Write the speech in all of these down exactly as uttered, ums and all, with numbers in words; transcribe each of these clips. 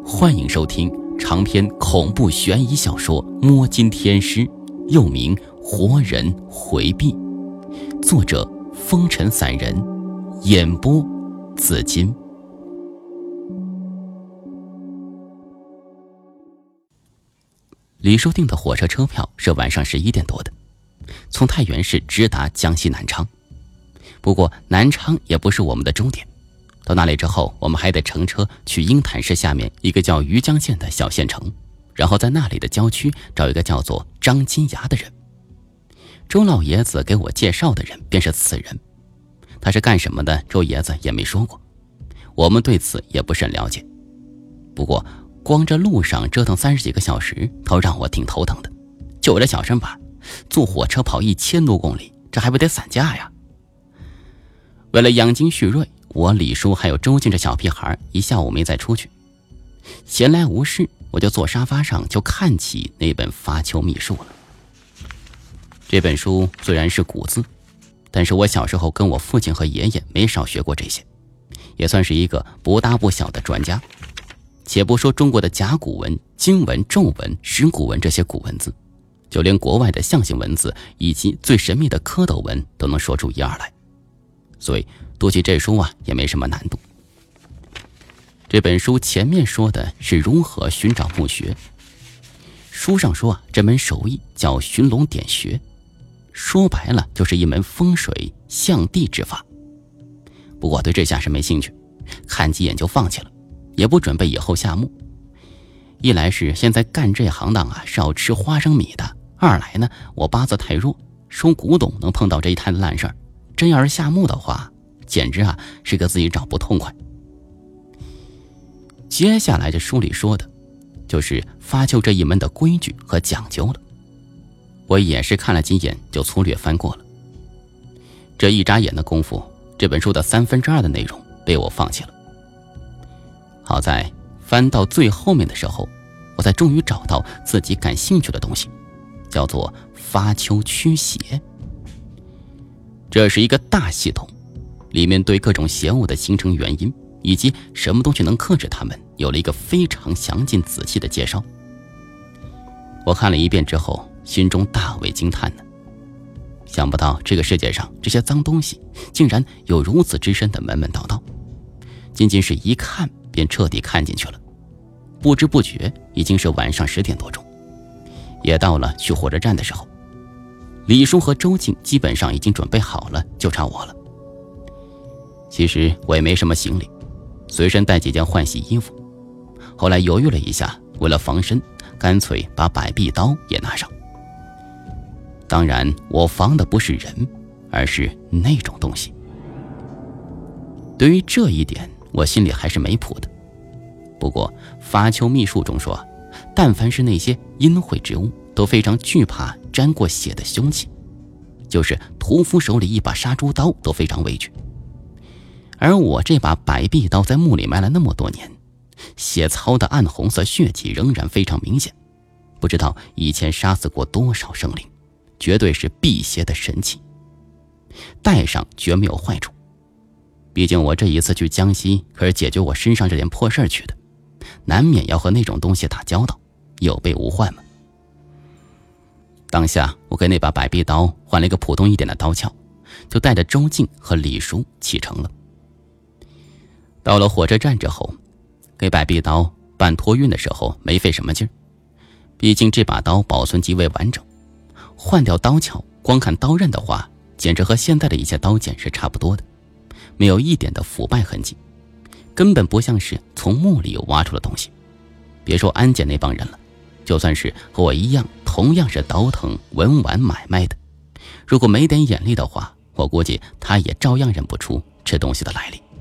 欢迎收听长篇恐怖悬疑小说《摸金天师》，又名《活人回避》，作者风尘散人，演播紫金。李叔订的火车车票是晚上十一点多的，从太原市直达江西南昌。不过南昌也不是我们的终点，到那里之后，我们还得乘车去鹰潭市下面一个叫余江县的小县城，然后在那里的郊区找一个叫做张金牙的人。周老爷子给我介绍的人便是此人，他是干什么的，周爷子也没说过，我们对此也不甚了解。不过光这路上折腾三十几个小时，倒让我挺头疼的。就我这小身板，坐火车跑一千多公里，这还不得散架呀？为了养精蓄锐，我李叔还有周静这小屁孩一下午没再出去。闲来无事，我就坐沙发上就看起那本《发丘秘术》了。这本书虽然是古字，但是我小时候跟我父亲和爷爷没少学过这些，也算是一个不大不小的专家。且不说中国的甲骨文、经文、咒文、石鼓文这些古文字，就连国外的象形文字以及最神秘的蝌蚪文都能说出一二来。所以读起这书啊也没什么难度。这本书前面说的是如何寻找墓穴，书上说啊这门手艺叫寻龙点穴，说白了就是一门风水象地之法。不过对这下是没兴趣，看几眼就放弃了，也不准备以后下墓。一来是现在干这行当啊是要吃花生米的，二来呢我八字太弱，收古董能碰到这一摊烂事儿，真要是下墓的话，简直啊是个自己找不痛快。接下来这书里说的就是发丘这一门的规矩和讲究了，我也是看了几眼就粗略翻过了。这一眨眼的功夫，这本书的三分之二的内容被我放弃了。好在翻到最后面的时候，我才终于找到自己感兴趣的东西，叫做发丘驱邪。这是一个大系统，里面对各种邪物的形成原因以及什么东西能克制它们有了一个非常详尽仔细的介绍。我看了一遍之后，心中大为惊叹呢。想不到这个世界上这些脏东西竟然有如此之深的门门道道，仅仅是一看便彻底看进去了。不知不觉已经是晚上十点多钟，也到了去火车站的时候。李叔和周静基本上已经准备好了，就差我了。其实我也没什么行李，随身带几件换洗衣服。后来犹豫了一下，为了防身，干脆把百臂刀也拿上。当然我防的不是人，而是那种东西。对于这一点我心里还是没谱的。不过发丘秘术中说，但凡是那些阴晦之物都非常惧怕沾过血的凶器，就是屠夫手里一把杀猪刀都非常畏惧。而我这把百臂刀在墓里埋了那么多年，血槽的暗红色血迹仍然非常明显，不知道以前杀死过多少生灵，绝对是辟邪的神器，带上绝没有坏处。毕竟我这一次去江西可是解决我身上这点破事儿去的，难免要和那种东西打交道，有备无患嘛。当下我给那把百臂刀换了一个普通一点的刀鞘，就带着周静和李叔启程了。到了火车站之后，给百臂刀办托运的时候没费什么劲儿，毕竟这把刀保存极为完整，换掉刀鞘光看刀刃的话，简直和现在的一些刀剑是差不多的，没有一点的腐败痕迹，根本不像是从墓里挖出的东西。别说安检那帮人了，就算是和我一样同样是倒腾文玩买卖的，如果没点眼力的话，我估计他也照样认不出这东西的来历。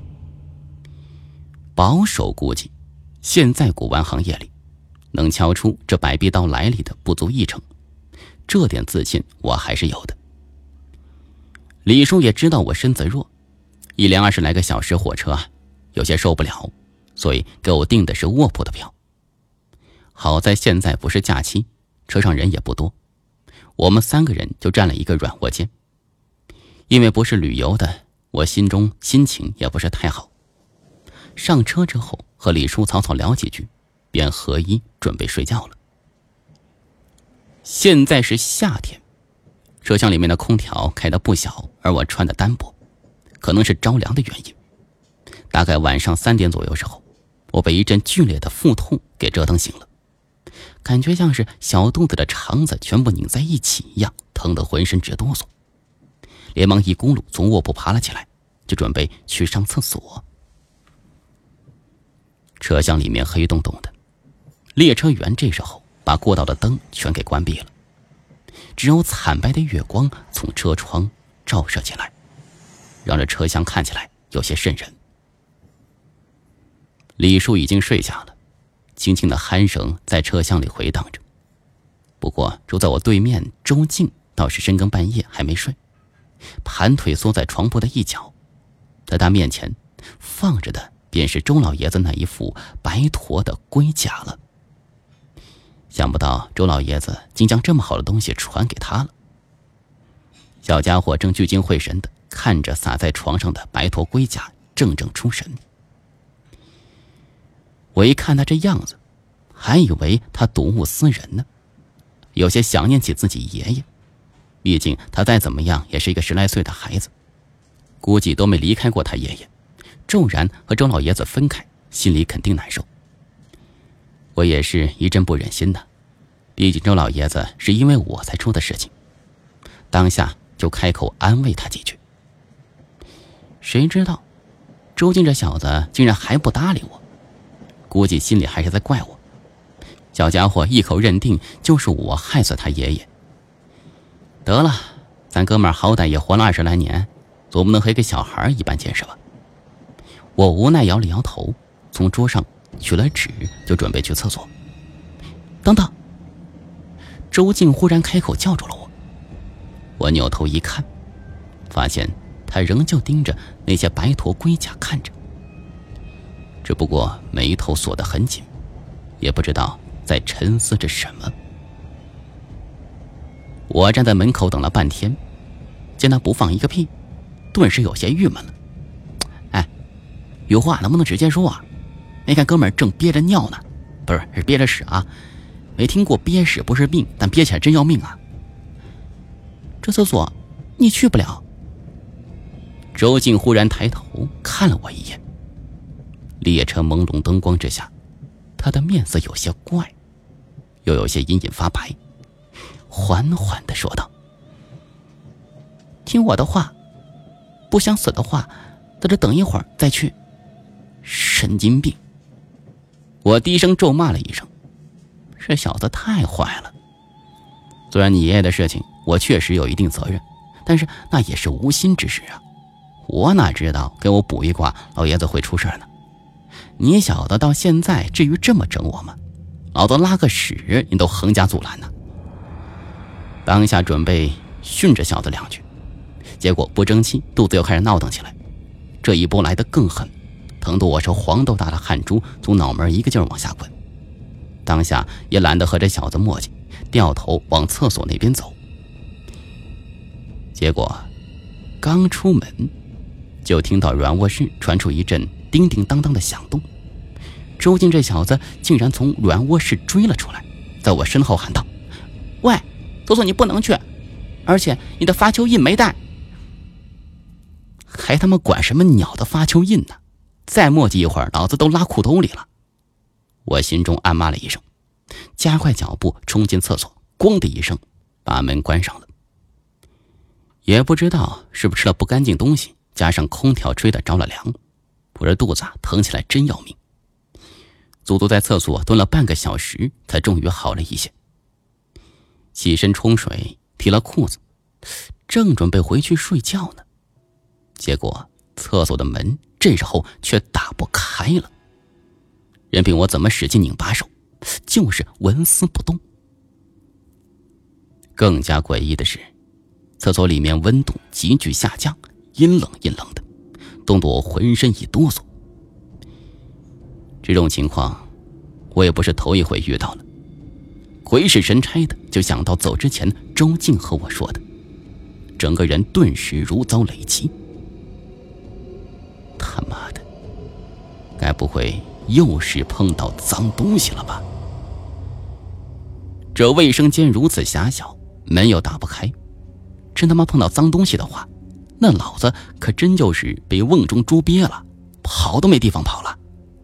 保守估计，现在古玩行业里能敲出这百臂刀来历的不足一成，这点自信我还是有的。李叔也知道我身子弱，一连二十来个小时火车啊，有些受不了，所以给我订的是卧铺的票。好在现在不是假期，车上人也不多，我们三个人就占了一个软卧间。因为不是旅游的，我心中心情也不是太好。上车之后和李叔草草聊几句， 便合衣准备睡觉了。现在是夏天，车厢里面的空调开得不小，而我穿的单薄，可能是着凉的原因。大概晚上三点左右时候，我被一阵剧烈的腹痛给折腾醒了，感觉像是小肚子的肠子全部拧在一起一样，疼得浑身直哆嗦。连忙一咕噜从卧铺爬了起来，就准备去上厕所。车厢里面黑洞洞的，列车员这时候把过道的灯全给关闭了，只有惨白的月光从车窗照射进来，让这车厢看起来有些瘆人。李叔已经睡下了，轻轻的鼾声在车厢里回荡着。不过住在我对面周静倒是深更半夜还没睡，盘腿缩在床铺的一角，在他面前放着的便是周老爷子那一副白驼的龟甲了。想不到周老爷子竟将这么好的东西传给他了。小家伙正聚精会神地看着洒在床上的白驼龟甲，怔怔出神。我一看他这样子，还以为他睹物思人呢，有些想念起自己爷爷。毕竟他再怎么样也是一个十来岁的孩子，估计都没离开过他爷爷，骤然和周老爷子分开，心里肯定难受。我也是一阵不忍心的，毕竟周老爷子是因为我才出的事情，当下就开口安慰他几句。谁知道周静这小子竟然还不搭理我，估计心里还是在怪我。小家伙一口认定就是我害死他爷爷。得了，咱哥们儿好歹也活了二十来年，总不能和一个小孩一般见识吧。我无奈摇了摇头，从桌上取了纸，就准备去厕所。等等！周静忽然开口叫住了我。我扭头一看，发现他仍旧盯着那些白驼龟甲看着，只不过眉头锁得很紧，也不知道在沉思着什么。我站在门口等了半天，见他不放一个屁，顿时有些郁闷了。哎，有话能不能直接说啊？没看哥们儿正憋着尿呢，不是，是憋着屎啊！没听过憋屎不是病，但憋起来真要命啊！这厕所你去不了。周静忽然抬头看了我一眼，列车朦胧灯光之下，他的面色有些怪，又有些隐隐发白，缓缓地说道：“听我的话，不想死的话，在这等一会儿再去。”神经病！我低声咒骂了一声，这小子太坏了。虽然你爷爷的事情我确实有一定责任，但是那也是无心之事啊，我哪知道给我卜一卦老爷子会出事呢？你小子到现在至于这么整我吗？老子拉个屎你都横加阻拦呢！当下准备训这小子两句，结果不争气，肚子又开始闹腾起来。这一波来得更狠，疼得我是黄豆大的汗珠从脑门一个劲儿往下滚。当下也懒得和这小子磨叽，掉头往厕所那边走。结果刚出门，就听到软卧室传出一阵叮叮当当的响动。周静这小子竟然从软卧室追了出来，在我身后喊道：“喂，厕所你不能去，而且你的发球印没带。”还他妈管什么鸟的发球印呢？再磨叽一会儿，老子都拉裤兜里了。我心中暗骂了一声，加快脚步冲进厕所，咣的一声把门关上了。也不知道是不是吃了不干净东西，加上空调吹得着了凉，我这肚子啊疼起来真要命。足足在厕所蹲了半个小时，才终于好了一些。起身冲水，提了裤子，正准备回去睡觉呢，结果厕所的门这时候却打不开了。任凭我怎么使劲拧把手，就是纹丝不动。更加诡异的是，厕所里面温度急剧下降，阴冷阴冷的，冻得我浑身一哆嗦。这种情况我也不是头一回遇到了，鬼使神差的就想到走之前周静和我说的，整个人顿时如遭雷击。他妈的，该该不会又是碰到脏东西了吧？这卫生间如此狭小，门又打不开，真他妈碰到脏东西的话，那老子可真就是被瓮中捉鳖了，跑都没地方跑了。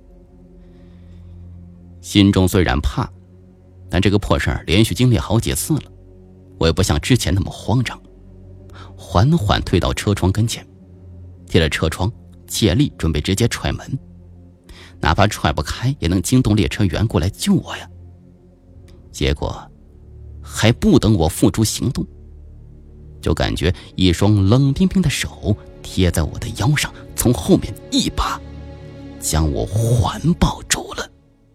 心中虽然怕，但这个破事儿连续经历好几次了，我也不像之前那么慌张，缓缓退到车窗跟前，贴着车窗，借力准备直接踹门，哪怕踹不开也能惊动列车员过来救我呀。结果还不等我付诸行动，就感觉一双冷冰冰的手贴在我的腰上，从后面一把将我环抱住了。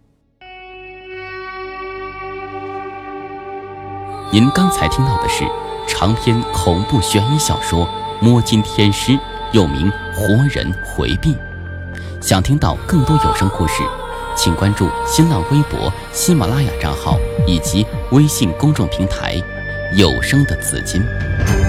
您刚才听到的是长篇恐怖悬疑小说《摸金天师》，又名《活人回避》。想听到更多有声故事，请关注新浪微博、喜马拉雅账号以及微信公众平台“有声的紫金”。